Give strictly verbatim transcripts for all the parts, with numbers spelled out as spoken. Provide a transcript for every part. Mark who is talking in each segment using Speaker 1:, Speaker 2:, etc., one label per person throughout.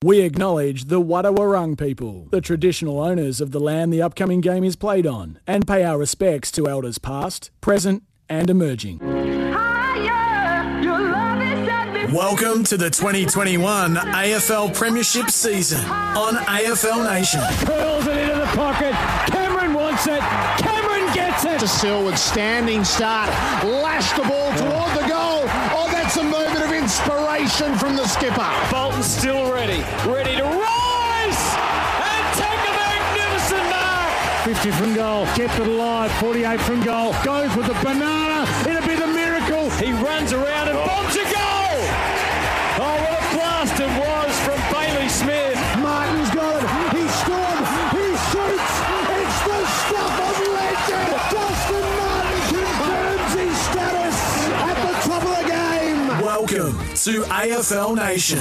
Speaker 1: We acknowledge the Wadawurrung people, the traditional owners of the land the upcoming game is played on, and pay our respects to elders past, present and emerging. Welcome to the twenty twenty-one A F L Premiership season on A F L Nation.
Speaker 2: Curls it into the pocket. Cameron wants it. Cameron gets it.
Speaker 3: To Selwood, standing start. Lash the ball toward the goal. Oh, that's a moment of inspiration from the skipper.
Speaker 2: Bolton's still ready. Ready to rise and take a magnificent mark. fifty from goal. Kept it alive. forty-eight from goal. Goes with the banana. It'll be the miracle. He runs around and bombs a goal. Oh, what a blast it was from Bailey Smith.
Speaker 3: Martin's got it. He scored. He shoots. It's the stuff of legend. Dustin Martin confirms his status at the top of the game.
Speaker 1: Welcome to A F L Nation.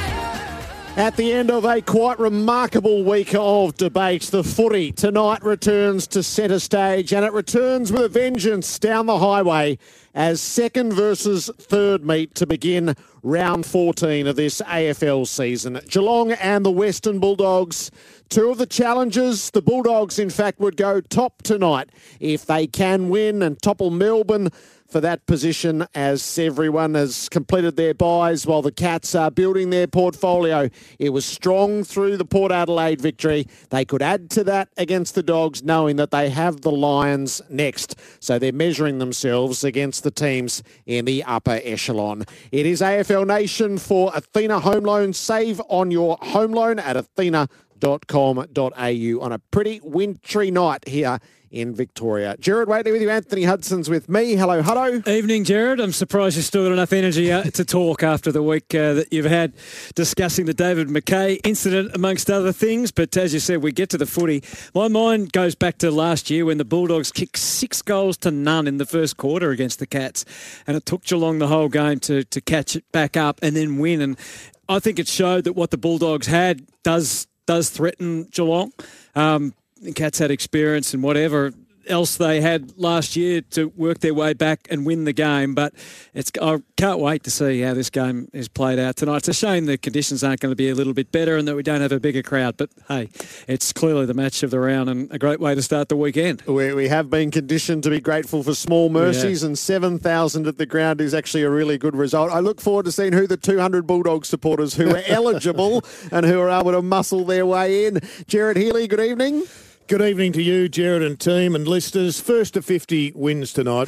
Speaker 4: At the end of a quite remarkable week of debate, the footy tonight returns to centre stage, and it returns with a vengeance down the highway as second versus third meet to begin round fourteen of this A F L season. Geelong and the Western Bulldogs, two of the challengers. The Bulldogs, in fact, would go top tonight if they can win and topple Melbourne for that position as everyone has completed their buys while the Cats are building their portfolio. It was strong through the Port Adelaide victory. They could add to that against the Dogs, knowing that they have the Lions next. So they're measuring themselves against the teams in the upper echelon. It is A F L Nation for Athena Home Loans. Save on your home loan at athena dot com dot a u on a pretty wintry night here in Victoria. Gerard Whateley with you, Anthony Hudson's with me. Hello, Hutto.
Speaker 5: Evening, Gerard. I'm surprised you've still got enough energy uh, to talk after the week uh, that you've had discussing the David McKay incident, amongst other things. But as you said, we get to the footy. My mind goes back to last year when the Bulldogs kicked six goals to none in the first quarter against the Cats. And it took Geelong the whole game to, to catch it back up and then win. And I think it showed that what the Bulldogs had does does threaten Geelong. Um, The Cats had experience and whatever else they had last year to work their way back and win the game. But it's I can't wait to see how this game is played out tonight. It's a shame the conditions aren't going to be a little bit better and that we don't have a bigger crowd. But, hey, it's clearly the match of the round and a great way to start the weekend.
Speaker 4: We, we have been conditioned to be grateful for small mercies, and seven thousand at the ground is actually a really good result. I look forward to seeing who the two hundred Bulldog supporters who are eligible and who are able to muscle their way in. Gerard Healy, good evening.
Speaker 6: Good evening to you, Gerard and team and listeners. First to fifty wins tonight.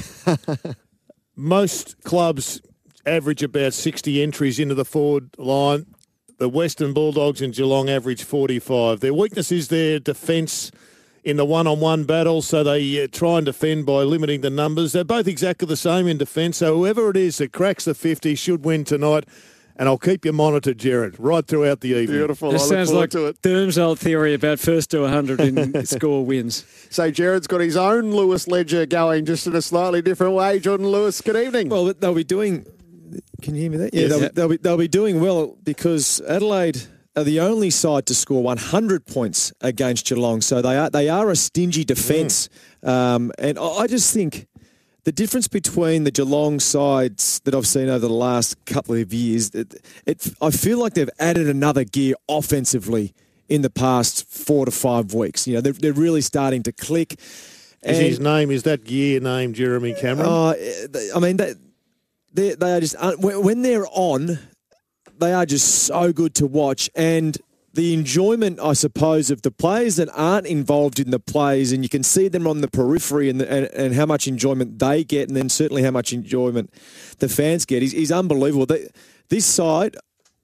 Speaker 6: Most clubs average about sixty entries into the forward line. The Western Bulldogs and Geelong average forty-five. Their weakness is their defence in the one-on-one battle, so they uh, try and defend by limiting the numbers. They're both exactly the same in defence, so whoever it is that cracks the fifty should win tonight. And I'll keep you monitored, Gerard, right throughout the evening.
Speaker 4: Beautiful.
Speaker 5: This
Speaker 4: I look
Speaker 5: sounds
Speaker 4: forward
Speaker 5: like
Speaker 4: to it.
Speaker 5: Derm's old theory about first to one hundred in score wins.
Speaker 4: So Gerard's got his own Lewis ledger going just in a slightly different way. Jordan Lewis, good evening.
Speaker 7: Well, they'll be doing... Can you hear me there? Yeah,
Speaker 5: Yes.
Speaker 7: they'll,
Speaker 5: Yep.
Speaker 7: they'll, be, they'll be doing well because Adelaide are the only side to score one hundred points against Geelong. So they are they are a stingy defence. Mm. Um, and I I just think... The difference between the Geelong sides that I've seen over the last couple of years, it, it, I feel like they've added another gear offensively in the past four to five weeks. You know, they're, they're really starting to click.
Speaker 6: Is
Speaker 7: And,
Speaker 6: his name, is that gear name Jeremy Cameron?
Speaker 7: Uh, I mean, they, they, they are just, when they're on, they are just so good to watch. And the enjoyment, I suppose, of the players that aren't involved in the plays, and you can see them on the periphery and, the, and, and how much enjoyment they get, and then certainly how much enjoyment the fans get, is, is unbelievable. They, this side,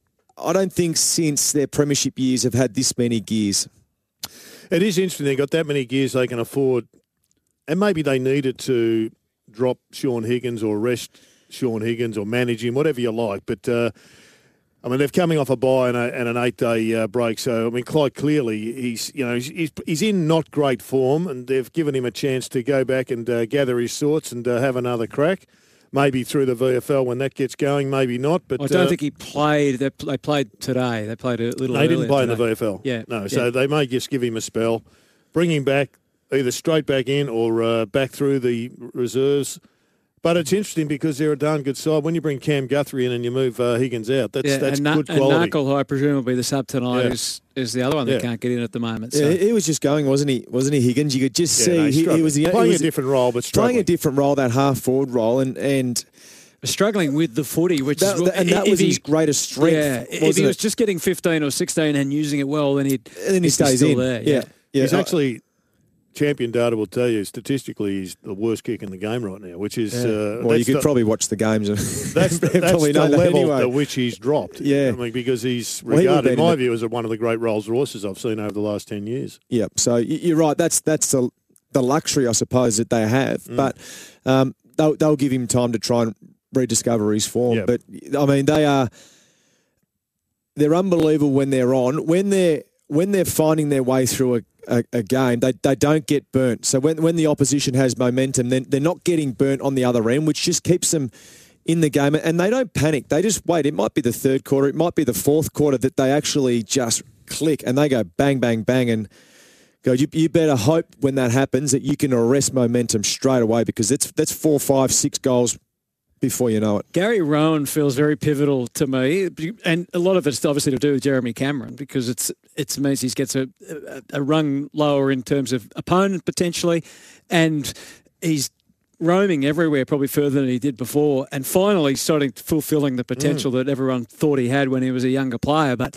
Speaker 7: I don't think since their premiership years have had this many gears.
Speaker 6: It is interesting. They've got that many gears they can afford, and maybe they needed to drop Sean Higgins or rest Sean Higgins or manage him, whatever you like, but... Uh, I mean, they're coming off a bye and, a, and an eight-day uh, break, so I mean, quite clearly, he's you know he's, he's in not great form, and they've given him a chance to go back and uh, gather his thoughts and uh, have another crack. Maybe through the V F L when that gets going, maybe not. But
Speaker 5: I don't
Speaker 6: uh,
Speaker 5: think he played. They, they played today. They played a little.
Speaker 6: They didn't play
Speaker 5: today.
Speaker 6: in the V F L.
Speaker 5: Yeah,
Speaker 6: no.
Speaker 5: yeah.
Speaker 6: So they may just give him a spell, bring him back either straight back in or uh, back through the reserves. But it's interesting because they're a darn good side. When you bring Cam Guthrie in and you move uh, Higgins out, that's
Speaker 5: yeah,
Speaker 6: that's
Speaker 5: and Na-
Speaker 6: good quality.
Speaker 5: And Narkle, who I presume will be the sub tonight,
Speaker 6: Yeah.
Speaker 5: is is the other one that
Speaker 6: Yeah.
Speaker 5: can't get in at the moment. So.
Speaker 7: Yeah, he was just going, wasn't he? Wasn't he, Higgins? You could just
Speaker 6: Yeah,
Speaker 7: see
Speaker 6: no,
Speaker 7: he, he
Speaker 6: struggling.
Speaker 7: was he
Speaker 6: playing
Speaker 7: was
Speaker 6: a different role, but struggling.
Speaker 7: playing a different role, that half forward role, and and
Speaker 5: Struggling with the footy, which
Speaker 7: that,
Speaker 5: is
Speaker 7: that- and that
Speaker 5: if
Speaker 7: was
Speaker 5: he-
Speaker 7: his greatest strength.
Speaker 5: Yeah, if
Speaker 7: wasn't
Speaker 5: he was
Speaker 7: it?
Speaker 5: just getting fifteen or sixteen and using it well, then he'd
Speaker 7: and then he
Speaker 5: he'd be
Speaker 7: stays
Speaker 5: still
Speaker 7: in.
Speaker 5: there.
Speaker 7: Yeah, yeah.
Speaker 6: He's
Speaker 7: I-
Speaker 6: actually, champion data will tell you, statistically, he's the worst kick in the game right now, which is...
Speaker 7: Yeah.
Speaker 6: Uh,
Speaker 7: well, you
Speaker 6: that's
Speaker 7: could
Speaker 6: the,
Speaker 7: probably watch the games and
Speaker 6: That's the, that's
Speaker 7: probably
Speaker 6: the
Speaker 7: know that
Speaker 6: level
Speaker 7: anyway.
Speaker 6: at which he's dropped.
Speaker 7: Yeah.
Speaker 6: I mean, because he's
Speaker 7: Well, he would've
Speaker 6: regarded, in
Speaker 7: been
Speaker 6: my
Speaker 7: in the-
Speaker 6: view, as one of the great Rolls Royces I've seen over the last ten years.
Speaker 7: Yeah, so y- you're right. That's that's the the luxury, I suppose, that they have.
Speaker 6: Mm.
Speaker 7: But um, they'll they'll give him time to try and rediscover his form.
Speaker 6: Yeah.
Speaker 7: But I mean, they are they're unbelievable when they're on. When they're when they're finding their way through a, a, a game, they they don't get burnt. So when when the opposition has momentum, then they're not getting burnt on the other end, which just keeps them in the game. And they don't panic. They just wait. It might be the third quarter. It might be the fourth quarter that they actually just click and they go bang, bang, bang. And go, you, you better hope when that happens that you can arrest momentum straight away, because that's, that's four, five, six goals before you know it.
Speaker 5: Gary Rowan feels very pivotal to me, and a lot of it's obviously to do with Jeremy Cameron, because it's it means he gets a, a, a rung lower in terms of opponent potentially, and he's roaming everywhere probably further than he did before, and finally starting fulfilling the potential mm. that everyone thought he had when he was a younger player. But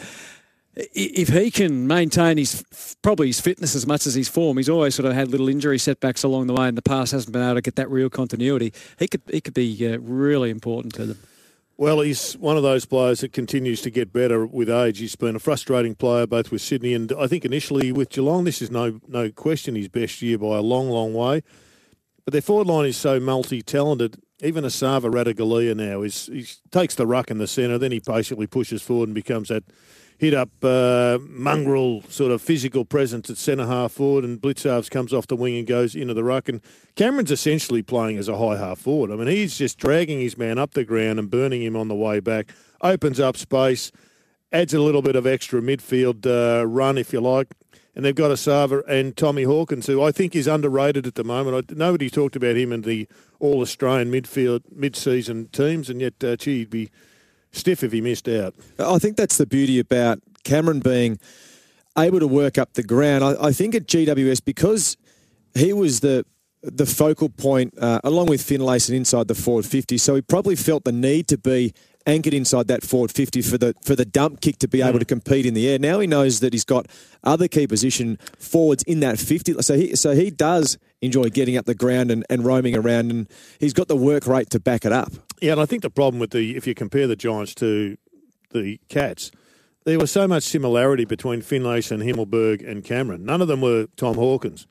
Speaker 5: if he can maintain his probably his fitness as much as his form, he's always sort of had little injury setbacks along the way in the past, hasn't been able to get that real continuity. He could he could be uh, really important to them.
Speaker 6: Well, he's one of those players that continues to get better with age. He's been a frustrating player both with Sydney and I think initially with Geelong. This is no no question his best year by a long, long way. But their forward line is so multi-talented. Even Asava Ratugolea now is he takes the ruck in the centre, then he basically pushes forward and becomes that hit-up uh, mongrel sort of physical presence at centre half forward, and Blitzarves comes off the wing and goes into the ruck. And Cameron's essentially playing as a high half forward. I mean, he's just dragging his man up the ground and burning him on the way back, opens up space, adds a little bit of extra midfield uh, run, if you like. And they've got Asava and Tommy Hawkins, who I think is underrated at the moment. I, nobody talked about him in the All-Australian midfield mid-season teams, and yet, uh, gee, he'd be stiff if he missed out.
Speaker 7: I think that's the beauty about Cameron being able to work up the ground. I, I think at G W S, because he was the the focal point, uh, along with Finlayson inside the forward fifty, so he probably felt the need to be anchored inside that forward fifty for the for the dump kick to be able to compete in the air. Now he knows that he's got other key position forwards in that fifty. So he so he does enjoy getting up the ground and, and roaming around, and he's got the work rate to back it up.
Speaker 6: Yeah, and I think the problem with the, if you compare the Giants to the Cats, there was so much similarity between Finlayson, Himmelberg and Cameron. None of them were Tom Hawkins.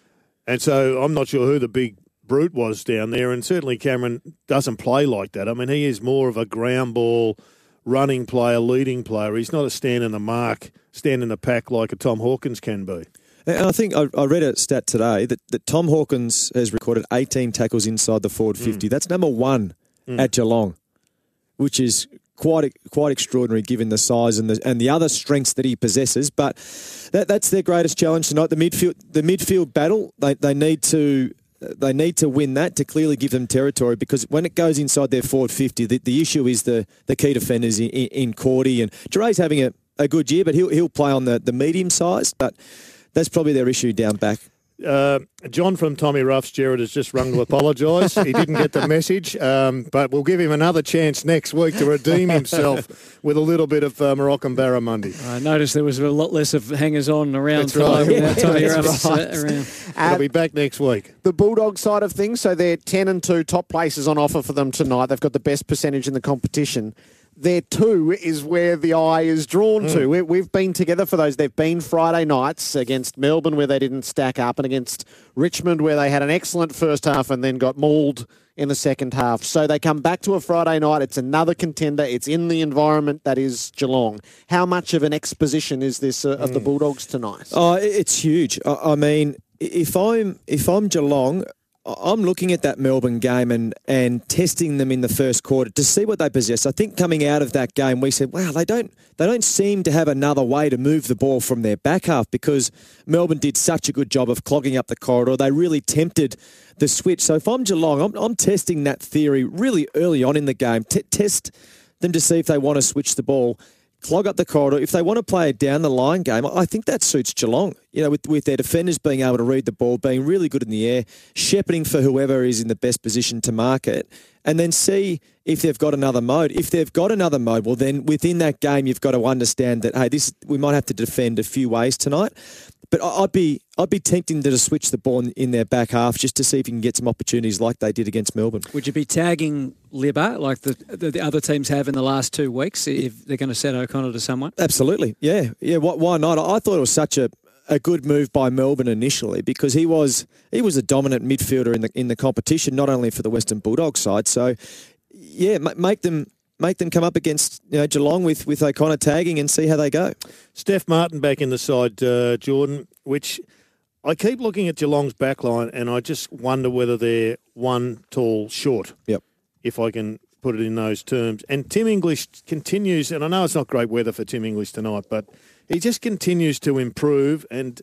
Speaker 6: And so I'm not sure who the big brute was down there, and certainly Cameron doesn't play like that. I mean, he is more of a ground ball, running player, leading player. He's not a stand in the mark, stand in the pack like a Tom Hawkins can be.
Speaker 7: And I think I, I read a stat today that, that Tom Hawkins has recorded eighteen tackles inside the forward fifty. Mm. That's number one mm. at Geelong, which is quite quite extraordinary given the size and the and the other strengths that he possesses. But that, that's their greatest challenge tonight. The midfield the midfield battle. They they need to. They need to win that to clearly give them territory, because when it goes inside their forward fifty, the, the issue is the, the key defenders in, in, in Cordy. And Geray's having a, a good year, but he'll he'll play on the, the medium size. But that's probably their issue down back.
Speaker 6: Uh, John from Tommy Ruff's, Jared, has just rung to apologise. He didn't get the message, um, but we'll give him another chance next week to redeem himself with a little bit of uh, Moroccan barramundi.
Speaker 5: I noticed there was a lot less of hangers-on around.
Speaker 6: That's right.
Speaker 5: Yeah, Tommy Ruff's
Speaker 4: right.
Speaker 5: uh, around.
Speaker 6: He'll be back next week.
Speaker 4: The Bulldog side of things, so they're ten and two, top places on offer for them tonight. They've got the best percentage in the competition. Their two is where the eye is drawn mm. to. We, we've been together for those. They've been Friday nights against Melbourne, where they didn't stack up, and against Richmond, where they had an excellent first half and then got mauled in the second half. So they come back to a Friday night. It's another contender. It's in the environment that is Geelong. How much of an exposition is this uh, of mm. the Bulldogs tonight?
Speaker 7: Oh, it's huge. I, I mean, if I'm if I'm Geelong, I'm looking at that Melbourne game and, and testing them in the first quarter to see what they possess. I think coming out of that game, we said, wow, they don't they don't seem to have another way to move the ball from their back half because Melbourne did such a good job of clogging up the corridor. They really tempted the switch. So if I'm Geelong, I'm, I'm testing that theory really early on in the game. T- test them to see if they want to switch the ball, clog up the corridor. If they want to play a down the line game, I think that suits Geelong. You know, with, with their defenders being able to read the ball, being really good in the air, shepherding for whoever is in the best position to mark it, and then see if they've got another mode. If they've got another mode, well, then within that game, you've got to understand that, hey, this we might have to defend a few ways tonight. But I'd be I'd be tempting to switch the ball in, in their back half just to see if you can get some opportunities like they did against Melbourne.
Speaker 5: Would you be tagging Libba like the, the the other teams have in the last two weeks if they're going to set O'Connor to someone?
Speaker 7: Absolutely, yeah, yeah. Why, why not? I thought it was such a, a good move by Melbourne initially because he was he was a dominant midfielder in the in the competition, not only for the Western Bulldogs side. So, yeah, make them. Make them come up against you know, Geelong with, with O'Connor tagging and see how they go.
Speaker 6: Steph Martin back in the side, uh, Jordan, which I keep looking at Geelong's backline and I just wonder whether they're one tall short,
Speaker 7: Yep.
Speaker 6: if I can put it in those terms. And Tim English continues, and I know it's not great weather for Tim English tonight, but he just continues to improve and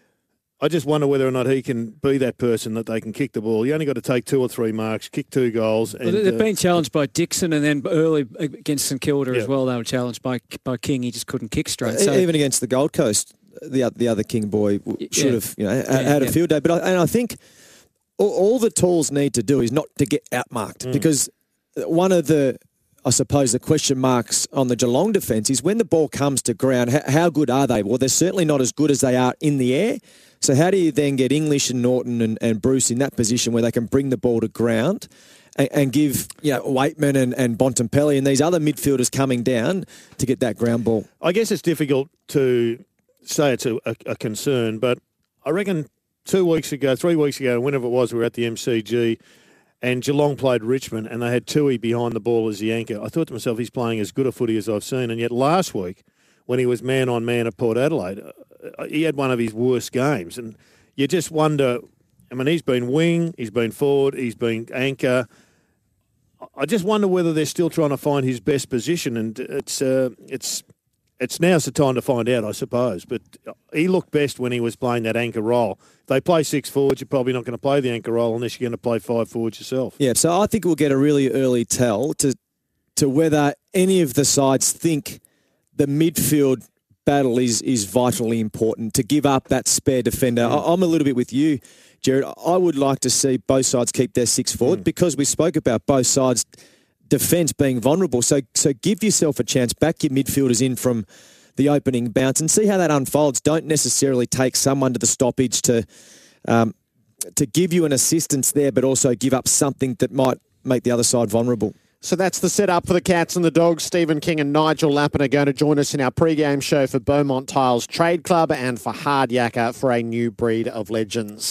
Speaker 6: I just wonder whether or not he can be that person that they can kick the ball. You only got to take two or three marks, kick two goals. And,
Speaker 5: well, they've
Speaker 6: uh,
Speaker 5: been challenged by Dixon and then early against St Kilda
Speaker 6: yeah.
Speaker 5: as well. They were challenged by by King. He just couldn't kick straight. So.
Speaker 7: Even against the Gold Coast, the the other King boy should
Speaker 5: yeah.
Speaker 7: have you know
Speaker 5: yeah,
Speaker 7: had
Speaker 5: yeah.
Speaker 7: a field day. But I, and I think all, all the tools need to do is not to get outmarked mm. because one of the I suppose the question marks on the Geelong defence is when the ball comes to ground, how, how good are they? Well, they're certainly not as good as they are in the air. So how do you then get English and Norton and, and Bruce in that position where they can bring the ball to ground and, and give you know, Waitman and, and Bontempelli and these other midfielders coming down to get that ground ball?
Speaker 6: I guess it's difficult to say it's a, a, a concern, but I reckon two weeks ago, three weeks ago, whenever it was, we were at the M C G and Geelong played Richmond and they had Tui behind the ball as the anchor. I thought to myself, he's playing as good a footy as I've seen. And yet last week, when he was man-on-man at Port Adelaide, he had one of his worst games. And you just wonder, I mean, he's been wing, he's been forward, he's been anchor. I just wonder whether they're still trying to find his best position. And it's uh, it's it's now's the time to find out, I suppose. But he looked best when he was playing that anchor role. If they play six forwards, you're probably not going to play the anchor role unless you're going to play five forwards yourself.
Speaker 7: Yeah, so I think we'll get a really early tell to to whether any of the sides think the midfield battle is is vitally important to give up that spare defender. Mm. I, I'm a little bit with you, Jared. I would like to see both sides keep their six forward mm. because we spoke about both sides' defence being vulnerable. So so give yourself a chance. Back your midfielders in from the opening bounce and see how that unfolds. Don't necessarily take someone to the stoppage to um, to give you an assistance there, but also give up something that might make the other side vulnerable.
Speaker 4: So that's the setup for the Cats and the Dogs. Stephen King and Nigel Lappin are going to join us in our pre-game show for Beaumont Tiles Trade Club and for Hard Yakka for a new breed of legends.